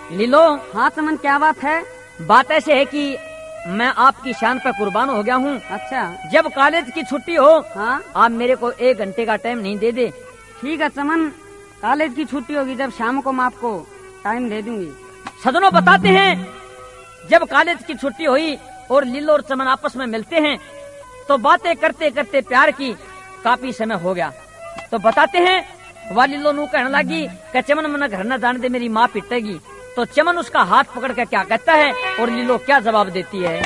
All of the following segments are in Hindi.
लीलो। हाँ चमन, क्या बात है? बात ऐसे है कि मैं आपकी शान पर कुर्बान हो गया हूँ। अच्छा, जब कॉलेज की छुट्टी हो, हाँ आप मेरे को 1 घंटे का टाइम नहीं दे दे? ठीक है चमन, कॉलेज की छुट्टी होगी जब शाम को मैं आपको टाइम दे दूंगी। सदनों बताते हैं, जब कॉलेज की छुट्टी हुई और लीलो और चमन आपस में मिलते हैं तो बातें करते करते प्यार की काफी समय हो गया। तो बताते हैं, वह लीलो नू कहने लगी कि चमन मना घर न जाने दे, मेरी माँ पिटेगी। तो चमन उसका हाथ पकड़ कर क्या कहता है और लीलो क्या जवाब देती है?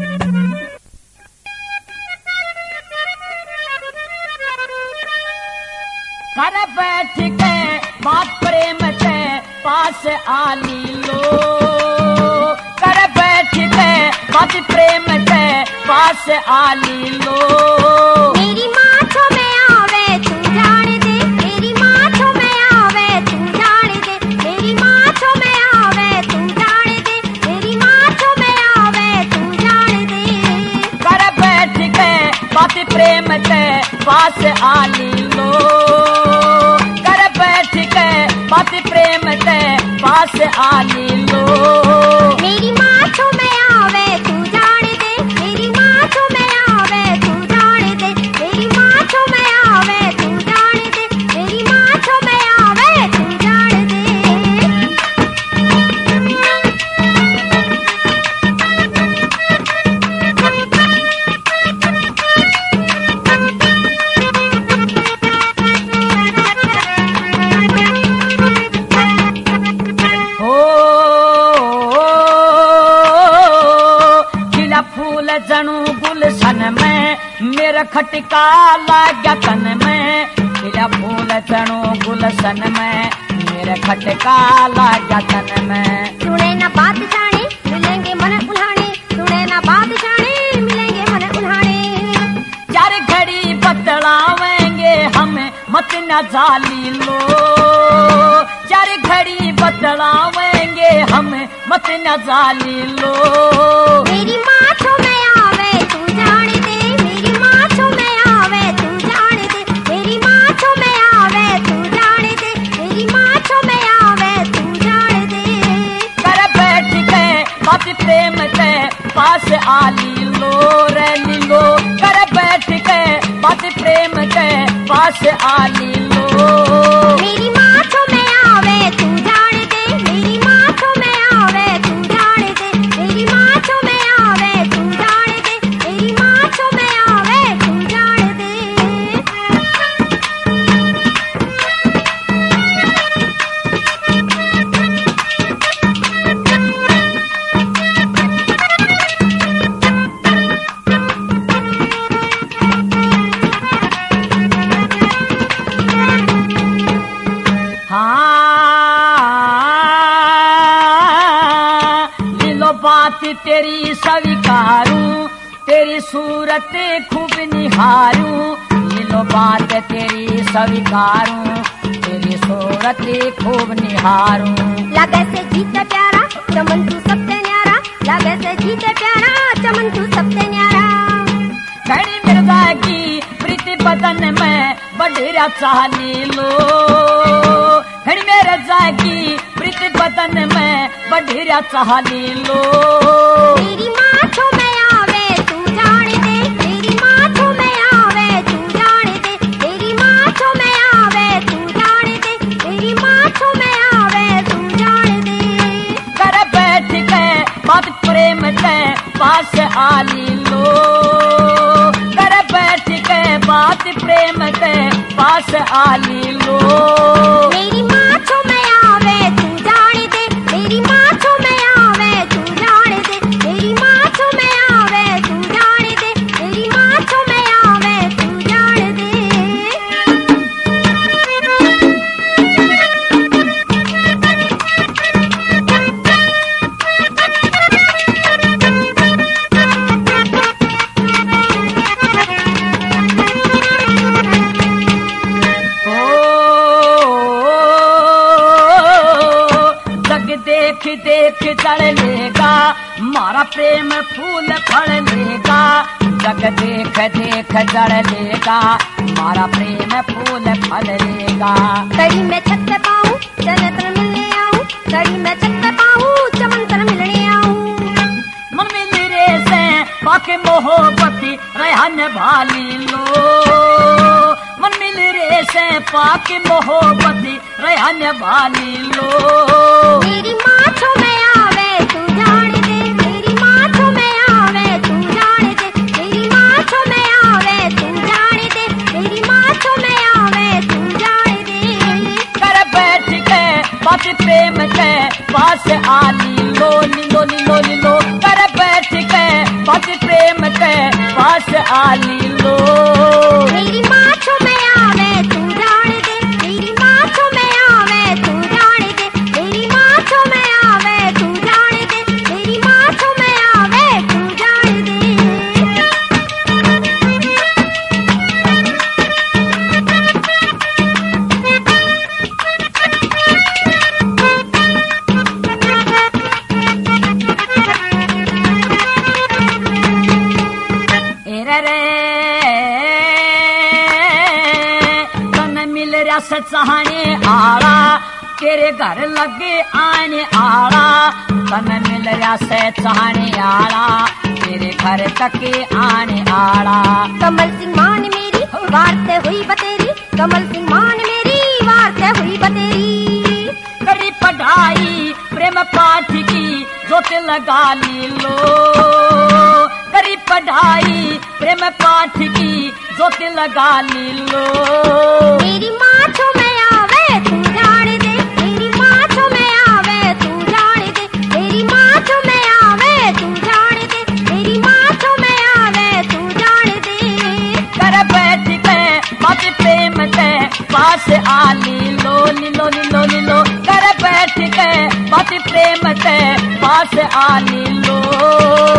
घर बैठ के बात प्रेम के पास आ लीलो, घर बैठ के बात प्रेम के पास आ लीलो। मेरी माथों में आवे तू जान दे, मेरी माथों में आवे तू जान दे, मेरी माथों में आवे तू जान दे, मेरी माथों में आवे तू जान दे। घर बैठ के बात प्रेम के पास आ लीलो, घर बैठ के बात प्रेम के पास आ लीलो। मेरी माथों में आवे तू जान दे, मेरी माथों में आवे तू जान दे, मेरी माथों में आवे तू जान दे, मेरी माथों में आवे तू जान दे। फूल जनू गुलशन में मेरा खटका लाग्या तन में, खिला फूल जनू गुलशन में मेरा खटका लाग्या तन में। सुने ना बात जाने मिलेंगे मन उल्हाने, सुने ना बात जाने मिलेंगे मन उल्हाने। चार घड़ी बतलावेंगे हमें मत न जाली लो, चार घड़ी बतलावेंगे हमें मत न जाली लो। मेरी माथों में आवे तू जान दे, मेरी माथों में आवे तू जान दे, मेरी माथों में आवे तू जान दे, मेरी माथों में आवे तू जान दे। कर बैठ के बात प्रेम के पास आ लीलो रे लीलो, कर बैठ के बात प्रेम के पास आ लीलो। मेरी माथों में आवे तू जान दे, मेरी माथों में आवे तू जान दे, मेरी माथों में आवे तू जान दे, मेरी माथों में आवे तू जान दे। बात तेरी स्वीकारूं, तेरी सूरत खूब निहारूं, लीलो बात तेरी स्वीकारूं, तेरी सूरत खूब निहारूं। लगे से जीते प्यारा चमन तू सबसे न्यारा, लगे से जीते प्यारा चमन तू सबसे न्यारा। घड़ी मिर्जा की प्रीति बदन में बढ़िया चाह लीलो, घड़ी मिर्जा की प्रीति बदन में बढ़िया चाह लीलो। मेरी माथों में आवे तू जान दे, मेरी माथों में आवे तू जान दे, मेरी माथों में आवे तू जान दे, मेरी माथों में आवे तू जान दे। कर बैठ के बात प्रेम के पास आ लीलो, कर बैठ के बात प्रेम के पास आ लीलो। मेरी माथों में आवे तू जान दे, मेरी माथों में आवे तू जान दे, मेरी माथों में आवे तू जान दे, मेरी माथों में आवे तू जान दे। देख देख चढ़ेगा मारा प्रेम फूल फड़ेगा, जग देख देख चढ़ेगा मारा प्रेम फूल फड़ेगा। कड़ी में छत पाऊं चले पर मिलने आऊं, कड़ी में छत पाऊं भाली लो मन मिल रे से पाक मोहब्बत रहन भाली लो मेरी माछो में आवे तू जान दे मेरी माछो में आवे तू जान दे मेरी माछो में आवे तू जान दे मेरी माछो में आवे तू जान दे कर बैठ के बात प्रेम के पास आली लो लीलो लीलो लीलो कर बैठ के बात प्रेम के पास आली लो मेरी माछो में आवे तू जान दे मेरी माछो में आवे तू जान दे मेरी माछो में आवे तू जान दे मेरी माछो में आवे तू जान दे चाहने आड़ा तेरे घर लगे आने आड़ा तन मिल रहा से चाहने आड़ा तेरे घर तक आने आड़ा कमल सिंह मान मेरी वार्ते हुई बतेरी कमल सिंह मान मेरी वार्ते हुई बतेरी करी पढ़ाई प्रेम पाठ की जोत लगा ली लो करी पढ़ाई प्रेम पाठ की जोत लगा ली लो मेरी माछो में आवे तू जान दे मेरी माछो में आवे तू जान दे मेरी माछो में आवे तू जान दे मेरी माछो में आवे तू जान दे कर बैठ के बात प्रेम के पास आली लो लीलो लीलो लीलो कर बैठ के बात प्रेम के पास आली लो